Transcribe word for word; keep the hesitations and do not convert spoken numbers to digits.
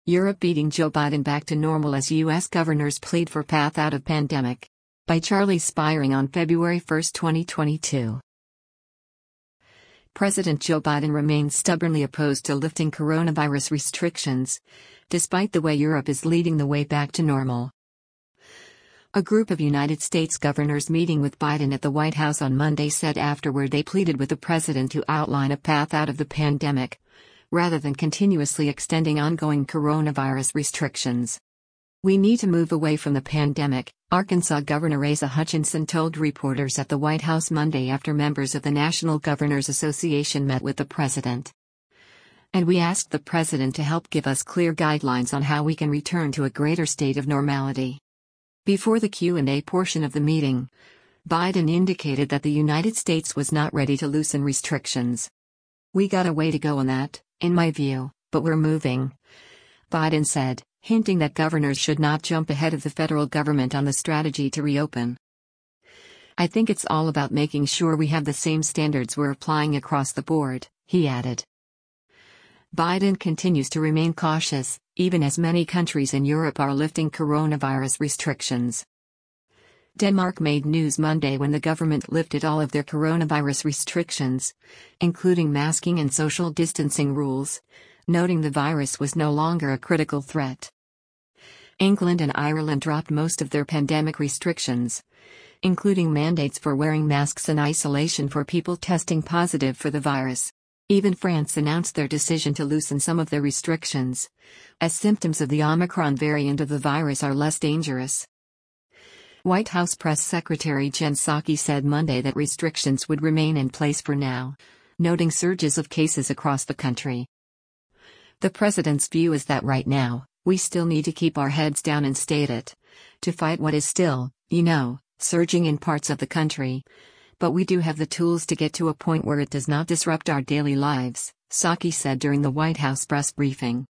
Europe beating Joe Biden back to normal as U S governors plead for path out of pandemic. By Charlie Spiring on February first, twenty twenty-two. President Joe Biden remains stubbornly opposed to lifting coronavirus restrictions, despite the way Europe is leading the way back to normal. A group of United States governors meeting with Biden at the White House on Monday said afterward they pleaded with the president to outline a path out of the pandemic, rather than continuously extending ongoing coronavirus restrictions. "We need to move away from the pandemic," Arkansas Governor Asa Hutchinson told reporters at the White House Monday after members of the National Governors Association met with the president. "And we asked the president to help give us clear guidelines on how we can return to a greater state of normality." Before the Q and A portion of the meeting, Biden indicated that the United States was not ready to loosen restrictions. "We got a way to go on that, in my view, but we're moving," Biden said, hinting that governors should not jump ahead of the federal government on the strategy to reopen. "I think it's all about making sure we have the same standards we're applying across the board," he added. Biden continues to remain cautious, even as many countries in Europe are lifting coronavirus restrictions. Denmark made news Monday when the government lifted all of their coronavirus restrictions, including masking and social distancing rules, noting the virus was no longer a critical threat. England and Ireland dropped most of their pandemic restrictions, including mandates for wearing masks and isolation for people testing positive for the virus. Even France announced their decision to loosen some of their restrictions, as symptoms of the Omicron variant of the virus are less dangerous. White House Press Secretary Jen Psaki said Monday that restrictions would remain in place for now, noting surges of cases across the country. "The president's view is that right now, we still need to keep our heads down and stay at it, to fight what is still, you know, surging in parts of the country. But we do have the tools to get to a point where it does not disrupt our daily lives," Psaki said during the White House press briefing.